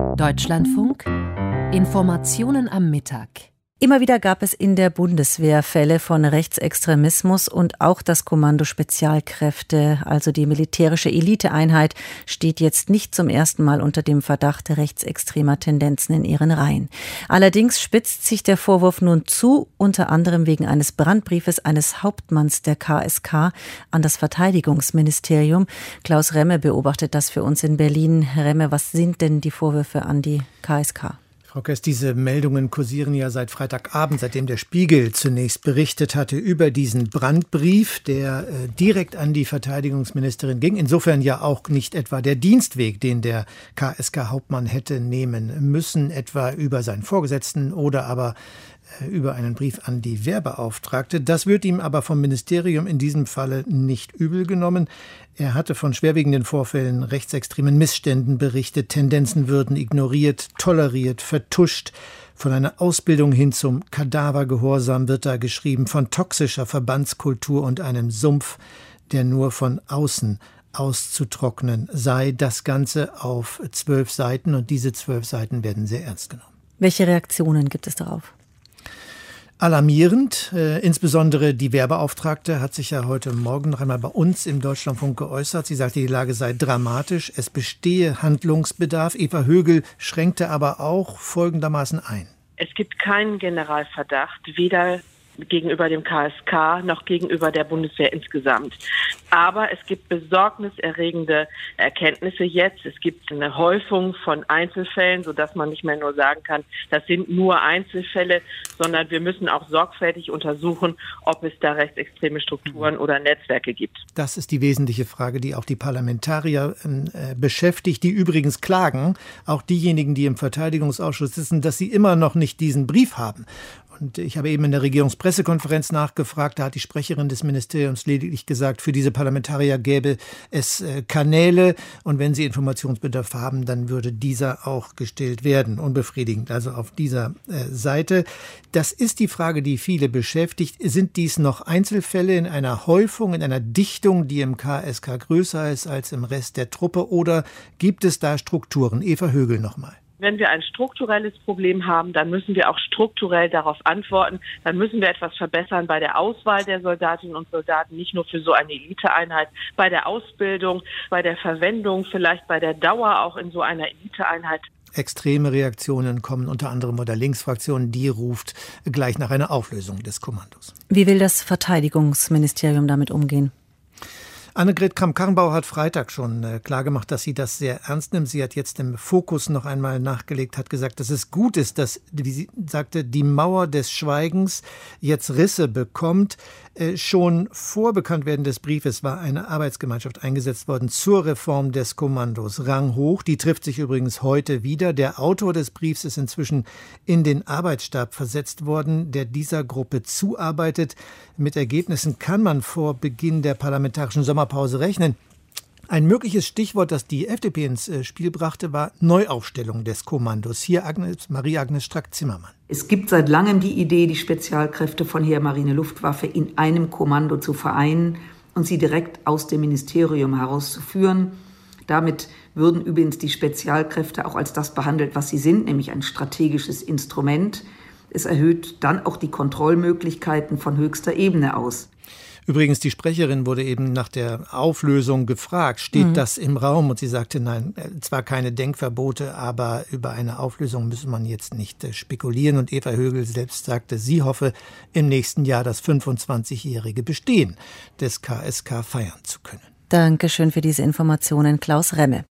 Deutschlandfunk Informationen am Mittag. Immer wieder gab es in der Bundeswehr Fälle von Rechtsextremismus und auch das Kommando Spezialkräfte, also die militärische Eliteeinheit, steht jetzt nicht zum ersten Mal unter dem Verdacht rechtsextremer Tendenzen in ihren Reihen. Allerdings spitzt sich der Vorwurf nun zu, unter anderem wegen eines Brandbriefes eines Hauptmanns der KSK an das Verteidigungsministerium. Klaus Remme beobachtet das für uns in Berlin. Herr Remme, was sind denn die Vorwürfe an die KSK? Frau Kess, diese Meldungen kursieren ja seit Freitagabend, seitdem der Spiegel zunächst berichtet hatte über diesen Brandbrief, der direkt an die Verteidigungsministerin ging. Insofern ja auch nicht etwa der Dienstweg, den der KSK-Hauptmann hätte nehmen müssen, etwa über seinen Vorgesetzten oder aber über einen Brief an die Wehrbeauftragte. Das wird ihm aber vom Ministerium in diesem Falle nicht übel genommen. Er hatte von schwerwiegenden Vorfällen, rechtsextremen Missständen berichtet, Tendenzen würden ignoriert, toleriert, vertuscht. Von einer Ausbildung hin zum Kadavergehorsam wird da geschrieben, von toxischer Verbandskultur und einem Sumpf, der nur von außen auszutrocknen sei. Das Ganze auf 12 Seiten und diese 12 Seiten werden sehr ernst genommen. Welche Reaktionen gibt es darauf? Alarmierend, insbesondere die Wehrbeauftragte hat sich ja heute Morgen noch einmal bei uns im Deutschlandfunk geäußert. Sie sagte, die Lage sei dramatisch, es bestehe Handlungsbedarf. Eva Högel schränkte aber auch folgendermaßen ein. Es gibt keinen Generalverdacht, weder gegenüber dem KSK noch gegenüber der Bundeswehr insgesamt. Aber es gibt besorgniserregende Erkenntnisse jetzt. Es gibt eine Häufung von Einzelfällen, sodass man nicht mehr nur sagen kann, das sind nur Einzelfälle, sondern wir müssen auch sorgfältig untersuchen, ob es da rechtsextreme Strukturen oder Netzwerke gibt. Das ist die wesentliche Frage, die auch die Parlamentarier beschäftigt, die übrigens klagen, auch diejenigen, die im Verteidigungsausschuss sitzen, dass sie immer noch nicht diesen Brief haben. Und ich habe eben in der Regierungspressekonferenz nachgefragt, da hat die Sprecherin des Ministeriums lediglich gesagt, für diese Parlamentarier gäbe es Kanäle und wenn sie Informationsbedarf haben, dann würde dieser auch gestillt werden, unbefriedigend, also auf dieser Seite. Das ist die Frage, die viele beschäftigt. Sind dies noch Einzelfälle in einer Häufung, in einer Dichtung, die im KSK größer ist als im Rest der Truppe oder gibt es da Strukturen? Eva Högel nochmal. Wenn wir ein strukturelles Problem haben, dann müssen wir auch strukturell darauf antworten. Dann müssen wir etwas verbessern bei der Auswahl der Soldatinnen und Soldaten, nicht nur für so eine Eliteeinheit, bei der Ausbildung, bei der Verwendung, vielleicht bei der Dauer auch in so einer Eliteeinheit. Extreme Reaktionen kommen unter anderem von der Linksfraktion, die ruft gleich nach einer Auflösung des Kommandos. Wie will das Verteidigungsministerium damit umgehen? Annegret Kramp-Karrenbauer hat Freitag schon klargemacht, dass sie das sehr ernst nimmt. Sie hat jetzt im Fokus noch einmal nachgelegt, hat gesagt, dass es gut ist, dass, wie sie sagte, die Mauer des Schweigens jetzt Risse bekommt. Schon vor Bekanntwerden des Briefes war eine Arbeitsgemeinschaft eingesetzt worden zur Reform des Kommandos. Rang hoch, die trifft sich übrigens heute wieder. Der Autor des Briefs ist inzwischen in den Arbeitsstab versetzt worden, der dieser Gruppe zuarbeitet. Mit Ergebnissen kann man vor Beginn der parlamentarischen Sommerpause rechnen. Ein mögliches Stichwort, das die FDP ins Spiel brachte, war Neuaufstellung des Kommandos. Hier Marie-Agnes Strack-Zimmermann. Es gibt seit langem die Idee, die Spezialkräfte von Heer, Marine, Luftwaffe in einem Kommando zu vereinen und sie direkt aus dem Ministerium herauszuführen. Damit würden übrigens die Spezialkräfte auch als das behandelt, was sie sind, nämlich ein strategisches Instrument. Es erhöht dann auch die Kontrollmöglichkeiten von höchster Ebene aus. Übrigens, die Sprecherin wurde eben nach der Auflösung gefragt, steht das im Raum? Und sie sagte, nein, zwar keine Denkverbote, aber über eine Auflösung müsse man jetzt nicht spekulieren. Und Eva Högel selbst sagte, sie hoffe, im nächsten Jahr das 25-jährige Bestehen des KSK feiern zu können. Dankeschön für diese Informationen, Klaus Remme.